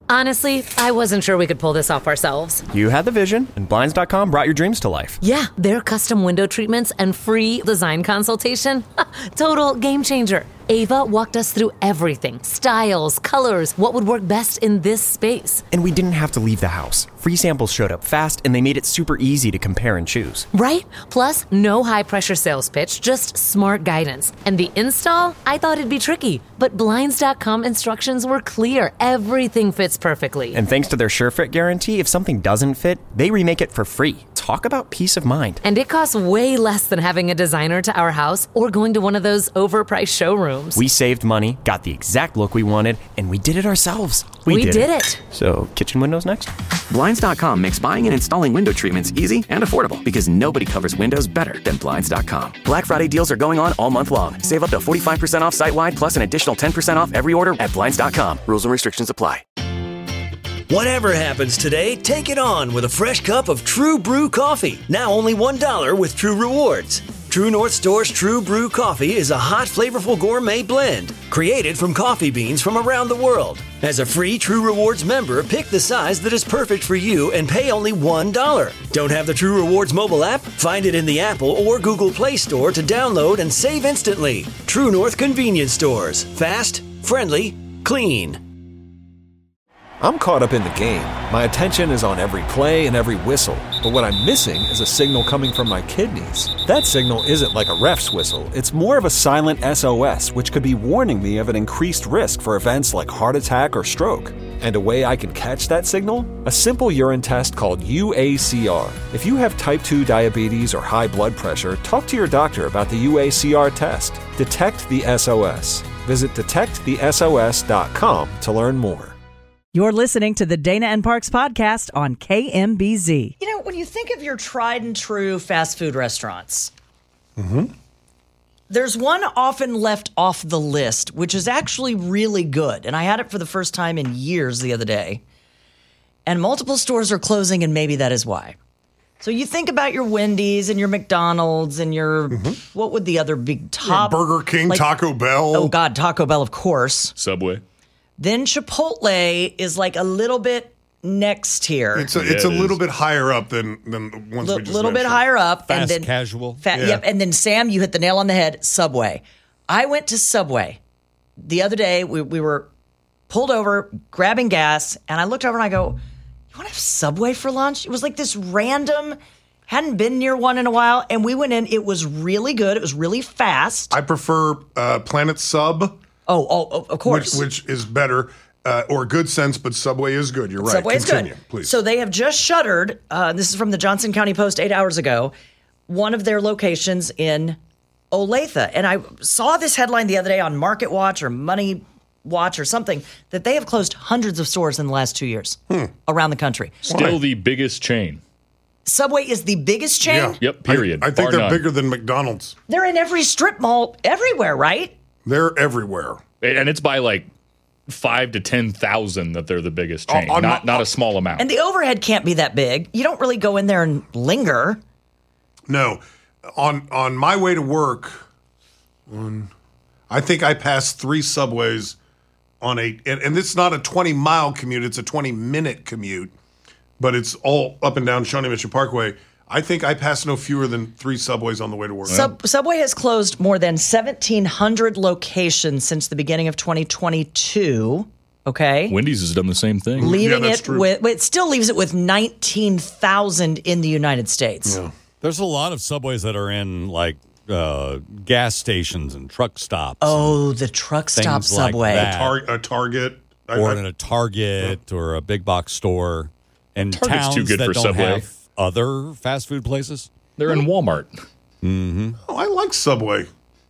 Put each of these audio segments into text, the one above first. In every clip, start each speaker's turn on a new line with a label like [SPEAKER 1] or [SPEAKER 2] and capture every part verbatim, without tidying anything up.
[SPEAKER 1] Honestly, I wasn't sure we could pull this off ourselves.
[SPEAKER 2] You had the vision, and Blinds dot com brought your dreams to life.
[SPEAKER 1] Yeah, their custom window treatments and free design consultation. Total game changer. Ava walked us through everything. Styles, colors, what would work best in this space.
[SPEAKER 2] And we didn't have to leave the house. Free samples showed up fast, and they made it super easy to compare and choose.
[SPEAKER 1] Right? Plus, no high-pressure sales pitch, just smart guidance. And the install? I thought it'd be tricky, but Blinds dot com instructions were clear. Everything fits perfectly.
[SPEAKER 2] And thanks to their SureFit guarantee, if something doesn't fit, they remake it for free. Talk about peace of mind.
[SPEAKER 1] And it costs way less than having a designer to our house or going to one of those overpriced showrooms.
[SPEAKER 2] We saved money, got the exact look we wanted, and we did it ourselves.
[SPEAKER 1] We, we did, did it. it.
[SPEAKER 2] So, kitchen windows next?
[SPEAKER 3] Blinds dot com makes buying and installing window treatments easy and affordable because nobody covers windows better than Blinds dot com. Black Friday deals are going on all month long. Save up to forty-five percent off site-wide plus an additional ten percent off every order at Blinds dot com. Rules and restrictions apply.
[SPEAKER 4] Whatever happens today, take it on with a fresh cup of True Brew coffee. Now only one dollar with True Rewards. True North Store's True Brew coffee is a hot, flavorful gourmet blend created from coffee beans from around the world. As a free True Rewards member, pick the size that is perfect for you and pay only one dollar. Don't have the True Rewards mobile app? Find it in the Apple or Google Play Store to download and save instantly. True North Convenience Stores. Fast, friendly, clean.
[SPEAKER 5] I'm caught up in the game. My attention is on every play and every whistle. But what I'm missing is a signal coming from my kidneys. That signal isn't like a ref's whistle. It's more of a silent S O S, which could be warning me of an increased risk for events like heart attack or stroke. And a way I can catch that signal? A simple urine test called U A C R. If you have type two diabetes or high blood pressure, talk to your doctor about the U A C R test. Detect the S O S. Visit detect the S O S dot com to learn more.
[SPEAKER 6] You're listening to the Dana and Parks podcast on K M B Z.
[SPEAKER 7] You know, when you think of your tried and true fast food restaurants,
[SPEAKER 8] mm-hmm.
[SPEAKER 7] there's one often left off the list, which is actually really good. And I had it for the first time in years the other day. And multiple stores are closing, and maybe that is why. So you think about your Wendy's and your McDonald's and your, mm-hmm. what would the other big top?
[SPEAKER 8] Yeah, Burger King, like, Taco Bell.
[SPEAKER 7] Oh, God, Taco Bell, of course.
[SPEAKER 9] Subway.
[SPEAKER 7] Then Chipotle is like a little bit next here.
[SPEAKER 8] It's a, it's a little bit higher up than, than the ones
[SPEAKER 7] L-
[SPEAKER 8] we just
[SPEAKER 7] little
[SPEAKER 8] mentioned.
[SPEAKER 7] bit higher up.
[SPEAKER 9] Fast
[SPEAKER 7] and then
[SPEAKER 9] casual.
[SPEAKER 7] Fa-
[SPEAKER 8] yeah.
[SPEAKER 7] Yep. And then, Sam, you hit the nail on the head, Subway. I went to Subway the other day. We, we were pulled over, grabbing gas, and I looked over and I go, you want to have Subway for lunch? It was like this random, hadn't been near one in a while, and we went in. It was really good. It was really fast.
[SPEAKER 8] I prefer uh, Planet Sub.
[SPEAKER 7] Oh, oh, of course.
[SPEAKER 8] Which, which is better, uh, or Good Sense, but Subway is good. You're right.
[SPEAKER 7] Subway is
[SPEAKER 8] Continue,
[SPEAKER 7] good.
[SPEAKER 8] Please.
[SPEAKER 7] So they have just shuttered, uh, this is from the Johnson County Post eight hours ago, one of their locations in Olathe. And I saw this headline the other day on Market Watch or Money Watch or something, that they have closed hundreds of stores in the last two years
[SPEAKER 8] hmm.
[SPEAKER 7] around the country.
[SPEAKER 9] Still
[SPEAKER 8] Why?
[SPEAKER 9] the biggest chain.
[SPEAKER 7] Subway is the biggest chain?
[SPEAKER 8] Yeah.
[SPEAKER 9] Yep, period.
[SPEAKER 8] I, I think
[SPEAKER 9] Bar
[SPEAKER 8] they're
[SPEAKER 9] none.
[SPEAKER 8] bigger than McDonald's.
[SPEAKER 7] They're in every strip mall everywhere, right?
[SPEAKER 8] They're everywhere.
[SPEAKER 9] And it's by like five to ten thousand that they're the biggest chain,
[SPEAKER 8] Oh, I'm
[SPEAKER 9] not
[SPEAKER 8] not-
[SPEAKER 9] not a small amount.
[SPEAKER 7] And the overhead can't be that big. You don't really go in there and linger.
[SPEAKER 8] No. On on my way to work, on, I think I passed three Subways on a, and, and it's not a twenty mile commute, it's a twenty minute commute, but it's all up and down Shawnee Mission Parkway. I think I passed no fewer than three Subways on the way to work.
[SPEAKER 7] Sub- Subway has closed more than seventeen hundred locations since the beginning of twenty twenty-two. Okay.
[SPEAKER 9] Wendy's has done the same thing.
[SPEAKER 7] Leaving
[SPEAKER 8] Yeah, that's
[SPEAKER 7] it
[SPEAKER 8] true.
[SPEAKER 7] with, but it still leaves it with nineteen thousand in the United States.
[SPEAKER 8] Yeah.
[SPEAKER 10] There's a lot of Subways that are in like uh, gas stations and truck stops.
[SPEAKER 7] Oh, the truck stop
[SPEAKER 10] Things like
[SPEAKER 7] Subway.
[SPEAKER 10] that.
[SPEAKER 8] Tar- a Target. I-
[SPEAKER 10] or
[SPEAKER 8] I-
[SPEAKER 10] in a Target or a big box store. And
[SPEAKER 9] Target's
[SPEAKER 10] towns
[SPEAKER 9] too good
[SPEAKER 10] that
[SPEAKER 9] for
[SPEAKER 10] don't
[SPEAKER 9] Subway.
[SPEAKER 10] have other fast food places.
[SPEAKER 9] They're in Walmart.
[SPEAKER 10] Mm-hmm.
[SPEAKER 8] oh, I like Subway.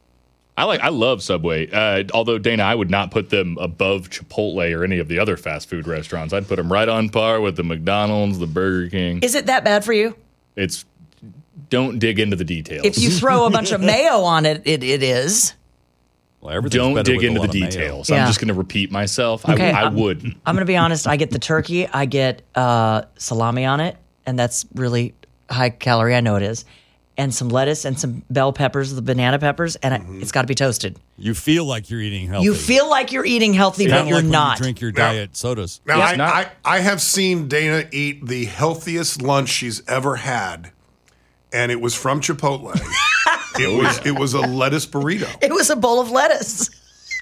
[SPEAKER 9] I like. I love Subway. Uh, although Dana, I would not put them above Chipotle or any of the other fast food restaurants. I'd put them right on par with the McDonald's, the Burger King.
[SPEAKER 7] Is it that bad for you?
[SPEAKER 9] It's don't dig into the details.
[SPEAKER 7] If you throw a bunch of mayo on it, it, it is.
[SPEAKER 10] Well, everything's
[SPEAKER 9] don't
[SPEAKER 10] better
[SPEAKER 9] dig
[SPEAKER 10] with a
[SPEAKER 9] into the
[SPEAKER 10] lot of mayo.
[SPEAKER 9] details.
[SPEAKER 7] Yeah.
[SPEAKER 9] I'm just going to repeat myself.
[SPEAKER 7] Okay,
[SPEAKER 9] I, I
[SPEAKER 7] I'm-
[SPEAKER 9] would.
[SPEAKER 7] I'm going to be honest. I get the turkey. I get uh, salami on it, and that's really high calorie. I know it is. and some lettuce and some bell peppers, the banana peppers, and
[SPEAKER 8] Mm-hmm.
[SPEAKER 7] I, it's got to be toasted.
[SPEAKER 10] You feel like you're eating healthy.
[SPEAKER 7] You feel like you're eating healthy,
[SPEAKER 10] Kinda
[SPEAKER 7] but you're
[SPEAKER 10] like when
[SPEAKER 7] not.
[SPEAKER 10] You drink your
[SPEAKER 8] Now-
[SPEAKER 10] diet sodas.
[SPEAKER 8] Now,
[SPEAKER 9] It's
[SPEAKER 8] I,
[SPEAKER 9] not-
[SPEAKER 8] I, I have seen Dana eat the healthiest lunch she's ever had, and it was from Chipotle. it was it was a lettuce burrito.
[SPEAKER 7] It was a bowl of lettuce.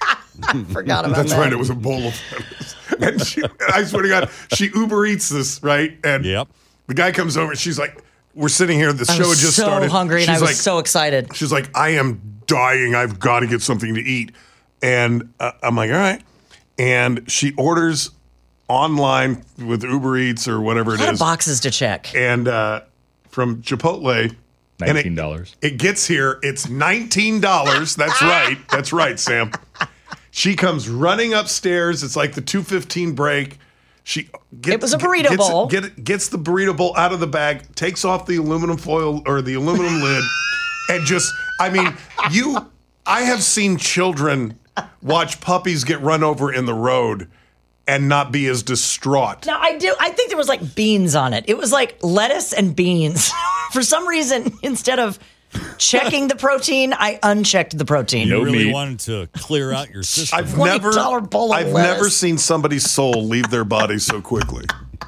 [SPEAKER 7] I forgot about
[SPEAKER 8] That's
[SPEAKER 7] that.
[SPEAKER 8] right. It was a bowl of lettuce. And she, I swear to God, she Uber Eats this, right? And
[SPEAKER 10] Yep.
[SPEAKER 8] the guy comes over and she's like, we're sitting here, the
[SPEAKER 7] I
[SPEAKER 8] show
[SPEAKER 7] was
[SPEAKER 8] had just
[SPEAKER 7] so
[SPEAKER 8] started.
[SPEAKER 7] hungry, and
[SPEAKER 8] She's
[SPEAKER 7] I was
[SPEAKER 8] like,
[SPEAKER 7] so excited.
[SPEAKER 8] She's like, I am dying. I've got to get something to eat. And uh, I'm like, all right. And she orders online with Uber Eats or whatever
[SPEAKER 7] A
[SPEAKER 8] it
[SPEAKER 7] lot of
[SPEAKER 8] is.
[SPEAKER 7] boxes to check.
[SPEAKER 8] And uh, from Chipotle. and
[SPEAKER 9] nineteen dollars.
[SPEAKER 8] It, it gets here. It's nineteen dollars. That's right. That's right, Sam. She comes running upstairs. It's like the two fifteen break. She get,
[SPEAKER 7] It was a burrito
[SPEAKER 8] gets,
[SPEAKER 7] bowl.
[SPEAKER 8] Get, gets the burrito bowl out of the bag, takes off the aluminum foil or the aluminum lid, and just, I mean, you, I have seen children watch puppies get run over in the road and not be as distraught.
[SPEAKER 7] Now I do. I think there was like beans on it. It was like lettuce and beans. For some reason, instead of checking the protein, I unchecked the protein.
[SPEAKER 10] You
[SPEAKER 9] No
[SPEAKER 10] really
[SPEAKER 9] meat.
[SPEAKER 10] wanted to clear out your system.
[SPEAKER 8] I've
[SPEAKER 7] twenty
[SPEAKER 8] never,
[SPEAKER 7] dollar bowl of
[SPEAKER 8] I've
[SPEAKER 7] lettuce.
[SPEAKER 8] never seen somebody's soul leave their body so quickly.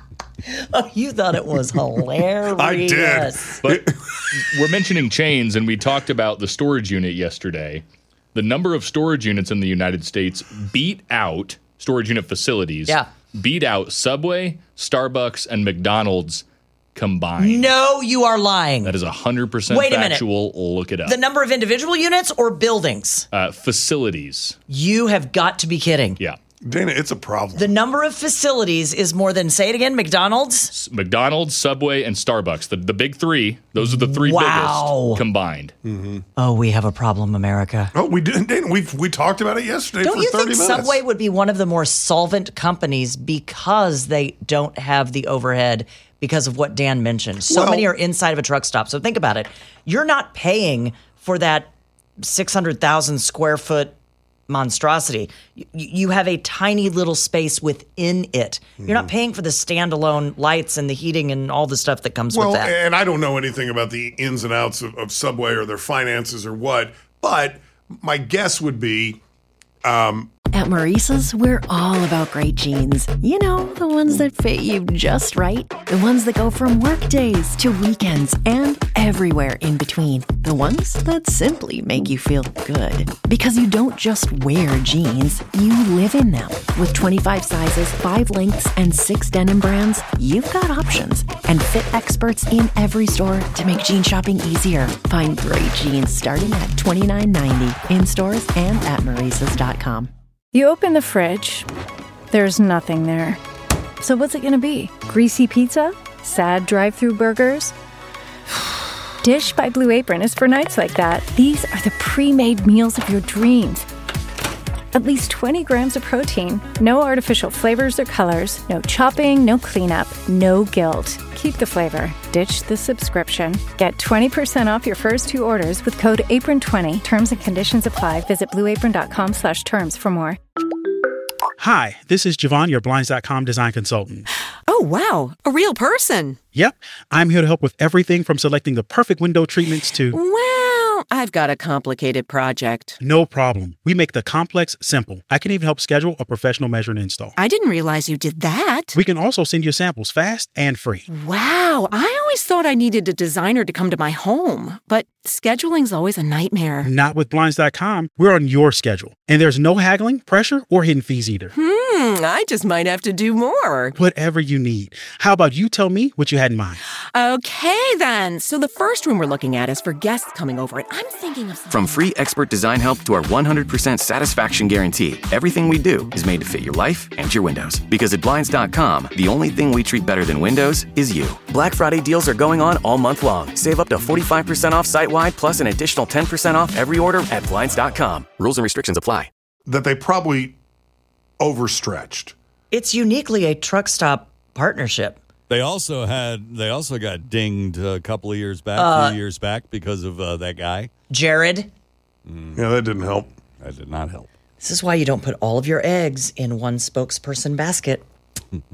[SPEAKER 7] Oh, you thought it was hilarious.
[SPEAKER 8] I did.
[SPEAKER 9] But we're mentioning chains, and we talked about the storage unit yesterday. The number of storage units in the United States beat out storage unit facilities.
[SPEAKER 7] Yeah.
[SPEAKER 9] Beat out Subway, Starbucks, and McDonald's combined.
[SPEAKER 7] No, you are lying.
[SPEAKER 9] That is one hundred percent
[SPEAKER 7] Wait a minute.
[SPEAKER 9] factual. Look it up.
[SPEAKER 7] The number of individual units or buildings?
[SPEAKER 9] uh, facilities.
[SPEAKER 7] You have got to be kidding.
[SPEAKER 9] Yeah.
[SPEAKER 8] Dana, it's a problem.
[SPEAKER 7] The number of facilities is more than, say it again, McDonald's?
[SPEAKER 9] McDonald's, Subway, and Starbucks. The, the big three. Those are the three
[SPEAKER 7] Wow.
[SPEAKER 9] biggest combined.
[SPEAKER 7] Oh, we have a problem, America.
[SPEAKER 8] Oh, we did, Dana. We we talked about it yesterday
[SPEAKER 7] Don't
[SPEAKER 8] for
[SPEAKER 7] you
[SPEAKER 8] thirty
[SPEAKER 7] think
[SPEAKER 8] minutes.
[SPEAKER 7] Subway would be one of the more solvent companies because they don't have the overhead because of what Dan mentioned? So
[SPEAKER 8] Well-
[SPEAKER 7] many are inside of a truck stop. So think about it. You're not paying for that six hundred thousand square foot monstrosity. You, you have a tiny little space within it. You're
[SPEAKER 8] Mm-hmm.
[SPEAKER 7] not paying for the standalone lights and the heating and all the stuff that comes
[SPEAKER 8] Well,
[SPEAKER 7] with that.
[SPEAKER 8] and I don't know anything about the ins and outs of, of Subway or their finances or what, but my guess would be
[SPEAKER 11] At Maurice's, we're all about great jeans. You know, the ones that fit you just right. The ones that go from work days to weekends and everywhere in between. The ones that simply make you feel good. Because you don't just wear jeans, you live in them. With twenty-five sizes, five lengths, and six denim brands, you've got options. And fit experts in every store to make jean shopping easier. Find great jeans starting at twenty-nine ninety in stores and at Maurice's dot com.
[SPEAKER 12] You open the fridge, there's nothing there. So what's it gonna be? Greasy pizza? Sad drive-through burgers? Dish by Blue Apron is for nights like that. These are the pre-made meals of your dreams. At least twenty grams of protein, no artificial flavors or colors, no chopping, no cleanup, no guilt. Keep the flavor, ditch the subscription. Get twenty percent off your first two orders with code apron twenty. Terms and conditions apply. Visit blueapron.com slash terms for more.
[SPEAKER 13] Hi, this is Javon, your Blinds dot com design consultant.
[SPEAKER 14] Oh, wow. A real person.
[SPEAKER 13] Yep, I'm here to help with everything from selecting the perfect window treatments to...
[SPEAKER 14] Well, I've got a complicated project.
[SPEAKER 13] No problem. We make the complex simple. I can even help schedule a professional measure and install.
[SPEAKER 14] I didn't realize you did that.
[SPEAKER 13] We can also send you samples fast and free.
[SPEAKER 14] Wow. I always thought I needed a designer to come to my home, but scheduling's always a nightmare.
[SPEAKER 13] Not with Blinds dot com. We're on your schedule. And there's no haggling, pressure, or hidden fees either.
[SPEAKER 14] Hmm, I just might have to do more.
[SPEAKER 13] Whatever you need. How about you tell me what you had in mind?
[SPEAKER 14] Okay, then. So the first room we're looking at is for guests coming over, and I'm thinking of something.
[SPEAKER 3] From free expert design help to our one hundred percent satisfaction guarantee, everything we do is made to fit your life and your windows. Because at Blinds dot com, the only thing we treat better than windows is you. Black Friday deals are going on all month long. Save up to forty-five percent off site-wide, plus an additional ten percent off every order at Blinds dot com. Rules and restrictions apply.
[SPEAKER 8] that they probably overstretched.
[SPEAKER 7] It's uniquely a truck stop partnership.
[SPEAKER 10] They also had. They also got dinged a couple of years back, a
[SPEAKER 7] Uh,
[SPEAKER 10] few years back, because of uh, that guy.
[SPEAKER 7] Jared.
[SPEAKER 8] Yeah, that didn't help.
[SPEAKER 10] That did not help.
[SPEAKER 7] This is why you don't put all of your eggs in one spokesperson basket.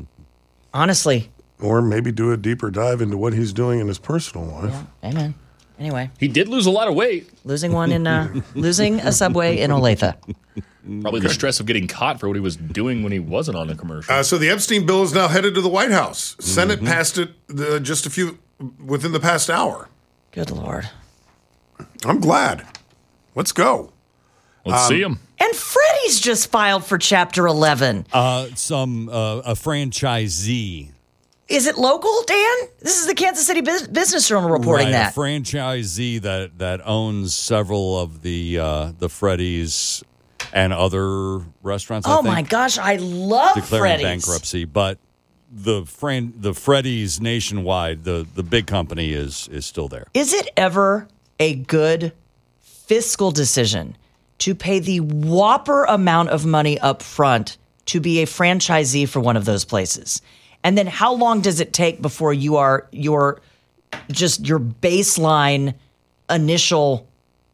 [SPEAKER 7] Honestly.
[SPEAKER 8] Or maybe do a deeper dive into what he's doing in his personal life.
[SPEAKER 7] Yeah, amen. Anyway,
[SPEAKER 9] he did lose a lot of weight.
[SPEAKER 7] Losing one in uh, losing a Subway in Olathe.
[SPEAKER 9] Probably the stress of getting caught for what he was doing when he wasn't on the commercial.
[SPEAKER 8] Uh, so the Epstein bill is now headed to the White House. Senate
[SPEAKER 9] Mm-hmm.
[SPEAKER 8] passed it uh, just a few within the past hour.
[SPEAKER 7] Good Lord.
[SPEAKER 8] I'm glad. Let's go.
[SPEAKER 9] Let's
[SPEAKER 8] Um,
[SPEAKER 9] see him.
[SPEAKER 7] And Freddie's just filed for Chapter eleven.
[SPEAKER 10] Uh, some uh, a franchisee.
[SPEAKER 7] Is it local, Dan? This is the Kansas City Bus- Business Journal reporting
[SPEAKER 10] right,
[SPEAKER 7] that.
[SPEAKER 10] A franchisee that that owns several of the uh, the Freddy's and other restaurants. I
[SPEAKER 7] Oh
[SPEAKER 10] think,
[SPEAKER 7] my gosh, I love
[SPEAKER 10] declaring
[SPEAKER 7] Freddie's.
[SPEAKER 10] bankruptcy, but the fran- the Freddy's nationwide, the the big company is is still there.
[SPEAKER 7] Is it ever a good fiscal decision to pay the whopper amount of money up front to be a franchisee for one of those places? And then how long does it take before you are your just your baseline initial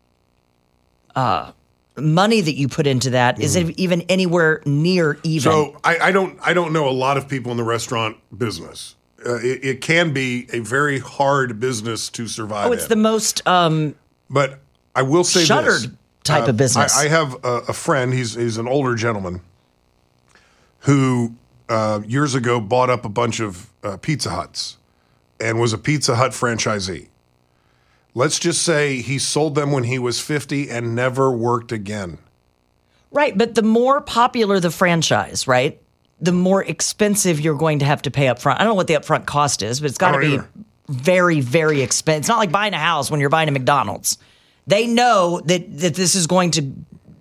[SPEAKER 7] uh, money that you put into that? Is it even anywhere near even?
[SPEAKER 8] So I, I don't I don't know a lot of people in the restaurant business. Uh, it, it can be a very hard business to survive.
[SPEAKER 7] oh, it's
[SPEAKER 8] in.
[SPEAKER 7] the most um,
[SPEAKER 8] But I will say
[SPEAKER 7] shuttered
[SPEAKER 8] this.
[SPEAKER 7] type
[SPEAKER 8] Uh,
[SPEAKER 7] of business.
[SPEAKER 8] I, I have a, a friend. He's he's an older gentleman who uh, years ago bought up a bunch of uh, Pizza Huts and was a Pizza Hut franchisee. Let's just say he sold them when he was fifty and never worked again.
[SPEAKER 7] Right, but the more popular the franchise, right, the more expensive you're going to have to pay up front. I don't know what the upfront cost is, but it's got to
[SPEAKER 8] I don't
[SPEAKER 7] be
[SPEAKER 8] either.
[SPEAKER 7] very, very expensive. It's not like buying a house when you're buying a McDonald's. They know that, that this is going to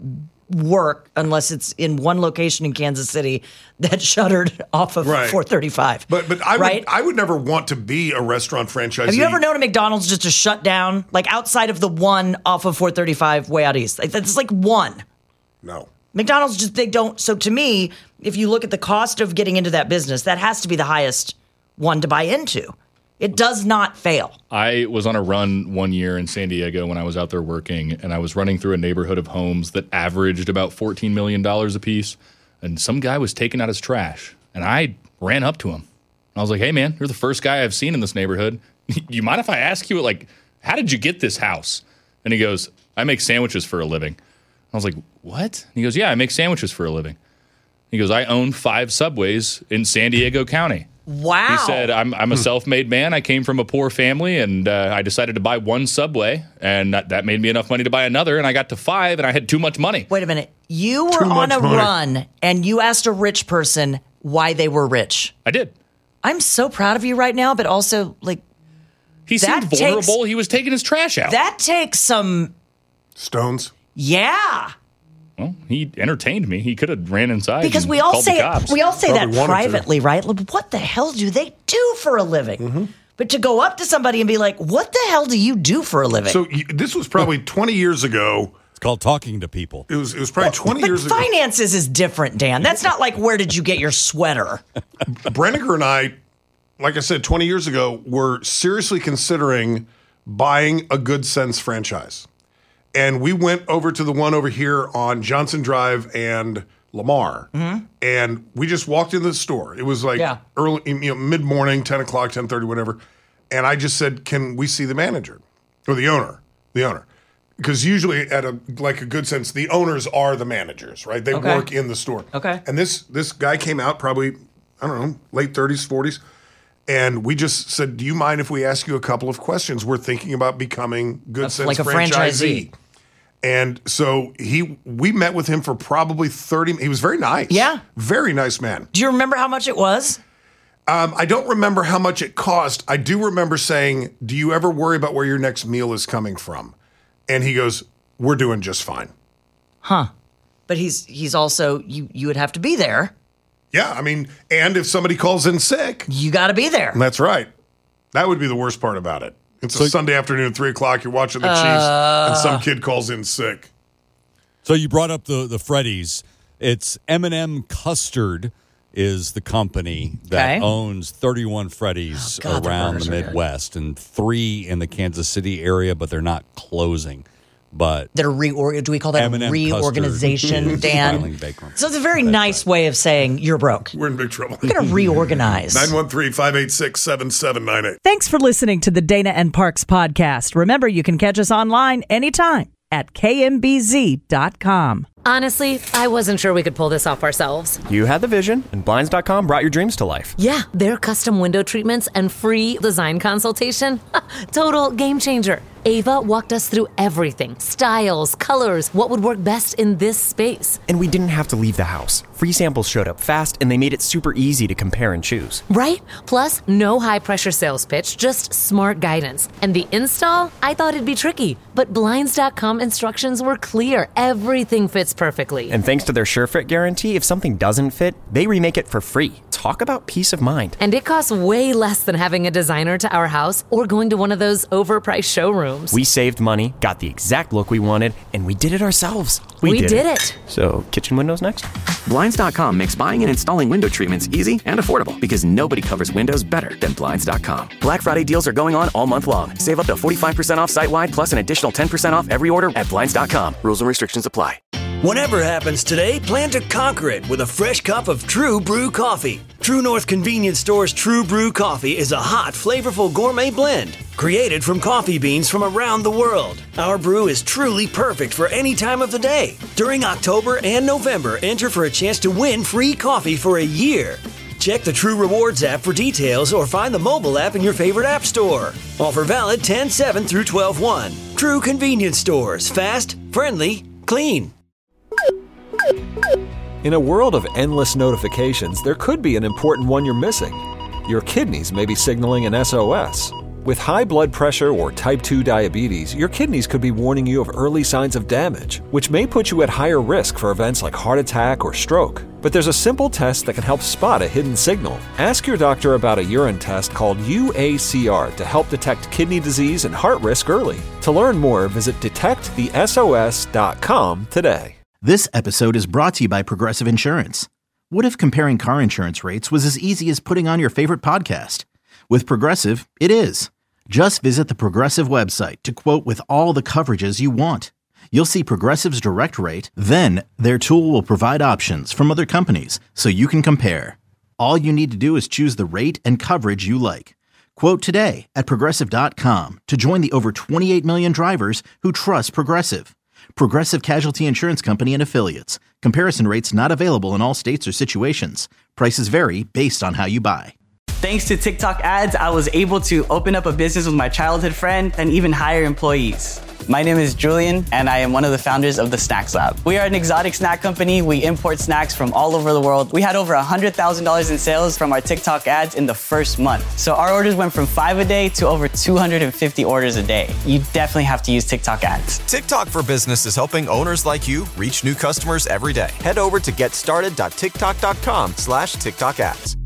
[SPEAKER 7] work unless it's in one location in Kansas City that shuttered off of
[SPEAKER 8] Right.
[SPEAKER 7] four thirty-five.
[SPEAKER 8] But but I
[SPEAKER 7] right?
[SPEAKER 8] would I would never want to be a restaurant franchisee.
[SPEAKER 7] Have you ever known a McDonald's just to shut down, like outside of the one off of four thirty-five way out east? Like, that's like one.
[SPEAKER 8] No.
[SPEAKER 7] McDonald's just, they don't. So to me, if you look at the cost of getting into that business, that has to be the highest one to buy into. It does not fail.
[SPEAKER 9] I was on a run one year in San Diego when I was out there working, and I was running through a neighborhood of homes that averaged about fourteen million dollars a piece, and some guy was taking out his trash, and I ran up to him. I was like, hey, man, you're the first guy I've seen in this neighborhood. You mind if I ask you, like, how did you get this house? And he goes, I make sandwiches for a living. I was like, what? And he goes, yeah, I make sandwiches for a living. He goes, I own five Subways in San Diego County.
[SPEAKER 7] Wow.
[SPEAKER 9] He said, I'm, I'm a self-made man. I came from a poor family, and uh, I decided to buy one Subway, and that, that made me enough money to buy another, and I got to five, and I had too much money.
[SPEAKER 7] Wait a minute. You were
[SPEAKER 9] Too
[SPEAKER 7] on
[SPEAKER 9] much
[SPEAKER 7] a
[SPEAKER 9] money.
[SPEAKER 7] run and you asked a rich person why they were rich.
[SPEAKER 9] I did.
[SPEAKER 7] I'm so proud of you right now, but also, like,
[SPEAKER 9] He
[SPEAKER 7] that
[SPEAKER 9] seemed vulnerable.
[SPEAKER 7] takes-
[SPEAKER 9] he was taking his trash out.
[SPEAKER 7] that takes some,
[SPEAKER 8] Stones.
[SPEAKER 7] yeah.
[SPEAKER 9] Well, he entertained me. He could have ran inside
[SPEAKER 7] Because
[SPEAKER 9] and
[SPEAKER 7] we all
[SPEAKER 9] called
[SPEAKER 7] say
[SPEAKER 9] the cops.
[SPEAKER 7] it, we all say
[SPEAKER 9] Probably
[SPEAKER 7] that
[SPEAKER 9] wanted to.
[SPEAKER 7] privately, right? Like, what the hell do they do for a living?
[SPEAKER 8] Mm-hmm.
[SPEAKER 7] But to go up to somebody and be like, what the hell do you do for a living?
[SPEAKER 8] So you, this was probably twenty years ago.
[SPEAKER 10] It's called talking to people.
[SPEAKER 8] It was it was probably twenty
[SPEAKER 7] but
[SPEAKER 8] years ago.
[SPEAKER 7] finances is different, Dan. That's not like, where did you get your sweater?
[SPEAKER 8] Brenniger and I, like I said, twenty years ago, were seriously considering buying a Good Sense franchise. And we went over to the one over here on Johnson Drive and Lamar.
[SPEAKER 7] Mm-hmm.
[SPEAKER 8] And we just walked into the store. It was like
[SPEAKER 7] Yeah.
[SPEAKER 8] early, you know, mid-morning, ten o'clock, ten thirty, whatever. And I just said, can we see the manager? Or the owner. The owner. Because usually at a like a Good Sense, the owners are the managers, right? They
[SPEAKER 7] Okay.
[SPEAKER 8] work in the store.
[SPEAKER 7] Okay.
[SPEAKER 8] And this this guy came out probably, I don't know, late thirties, forties. And we just said, do you mind if we ask you a couple of questions? We're thinking about becoming Good
[SPEAKER 7] Uh,
[SPEAKER 8] Sense
[SPEAKER 7] like a
[SPEAKER 8] franchisee.
[SPEAKER 7] franchisee.
[SPEAKER 8] And so he, we met with him for probably thirty. He was very nice.
[SPEAKER 7] Yeah.
[SPEAKER 8] Very nice man.
[SPEAKER 7] Do you remember how much it was?
[SPEAKER 8] Um, I don't remember how much it cost. I do remember saying, do you ever worry about where your next meal is coming from? And he goes, we're doing just fine.
[SPEAKER 7] Huh. But he's he's also, you you would have to be there.
[SPEAKER 8] Yeah, I mean, and if somebody calls in sick,
[SPEAKER 7] you got to be there.
[SPEAKER 8] That's right. That would be the worst part about it. It's a Sunday afternoon, three o'clock. You're watching the Chiefs, and some kid calls in sick.
[SPEAKER 10] So you brought up the the Freddy's. It's M and M Custard is the company that
[SPEAKER 7] Okay.
[SPEAKER 10] owns thirty-one Freddy's
[SPEAKER 7] God, the
[SPEAKER 10] around
[SPEAKER 7] burgers
[SPEAKER 10] the
[SPEAKER 7] are good.
[SPEAKER 10] Midwest and three in the Kansas City area, but they're not closing. but
[SPEAKER 7] that are reor- do we call that
[SPEAKER 10] M and M
[SPEAKER 7] a reorganization,
[SPEAKER 10] custard
[SPEAKER 7] Dan?
[SPEAKER 10] filing bankruptcy.
[SPEAKER 7] So it's a very nice way of saying you're broke.
[SPEAKER 8] We're in big trouble.
[SPEAKER 7] We're going to reorganize.
[SPEAKER 8] nine one three, five eight six, seven seven nine eight.
[SPEAKER 6] Thanks for listening to the Dana and Parks podcast. Remember, you can catch us online anytime at K M B Z dot com.
[SPEAKER 1] Honestly, I wasn't sure we could pull this off ourselves.
[SPEAKER 2] You had the vision, and Blinds dot com brought your dreams to life.
[SPEAKER 1] Yeah, their custom window treatments and free design consultation. Total game changer. Ava walked us through everything. Styles, colors, what would work best in this space.
[SPEAKER 2] And we didn't have to leave the house. Free samples showed up fast, and they made it super easy to compare and choose.
[SPEAKER 1] Right? Plus, no high-pressure sales pitch, just smart guidance. And the install? I thought it'd be tricky, but Blinds dot com instructions were clear. Everything fits perfectly.
[SPEAKER 2] And thanks to their SureFit guarantee, if something doesn't fit, they remake it for free. Talk about peace of mind.
[SPEAKER 1] And it costs way less than having a designer to our house or going to one of those overpriced showrooms.
[SPEAKER 2] We saved money, got the exact look we wanted, and we did it ourselves.
[SPEAKER 1] We, we did, did it. it.
[SPEAKER 2] So, kitchen windows next?
[SPEAKER 3] Blinds dot com makes buying and installing window treatments easy and affordable because nobody covers windows better than Blinds dot com. Black Friday deals are going on all month long. Save up to forty-five percent off site-wide plus an additional ten percent off every order at Blinds dot com. Rules and restrictions apply.
[SPEAKER 4] Whatever happens today, plan to conquer it with a fresh cup of True Brew coffee. True North Convenience Store's True Brew coffee is a hot, flavorful gourmet blend created from coffee beans from around the world. Our brew is truly perfect for any time of the day. During October and November, enter for a chance to win free coffee for a year. Check the True Rewards app for details or find the mobile app in your favorite app store. Offer valid ten seven through twelve one. True Convenience Stores. Fast, friendly, clean.
[SPEAKER 5] In a world of endless notifications, there could be an important one you're missing. Your kidneys may be signaling an S O S. With high blood pressure or type two diabetes, your kidneys could be warning you of early signs of damage, which may put you at higher risk for events like heart attack or stroke. But there's a simple test that can help spot a hidden signal. Ask your doctor about a urine test called U A C R to help detect kidney disease and heart risk early. To learn more, visit detect the S O S dot com today.
[SPEAKER 15] This episode is brought to you by Progressive Insurance. What if comparing car insurance rates was as easy as putting on your favorite podcast? With Progressive, it is. Just visit the Progressive website to quote with all the coverages you want. You'll see Progressive's direct rate, then their tool will provide options from other companies so you can compare. All you need to do is choose the rate and coverage you like. Quote today at Progressive dot com to join the over twenty-eight million drivers who trust Progressive. Progressive Casualty Insurance Company and Affiliates. Comparison rates not available in all states or situations. Prices vary based on how you buy.
[SPEAKER 16] Thanks to TikTok ads, I was able to open up a business with my childhood friend and even hire employees. My name is Julian, and I am one of the founders of the Snacks Lab. We are an exotic snack company. We import snacks from all over the world. We had over one hundred thousand dollars in sales from our TikTok ads in the first month. So our orders went from five a day to over two hundred fifty orders a day. You definitely have to use TikTok ads.
[SPEAKER 17] TikTok for Business is helping owners like you reach new customers every day. Head over to getstarted dot tiktok dot com slash TikTok ads.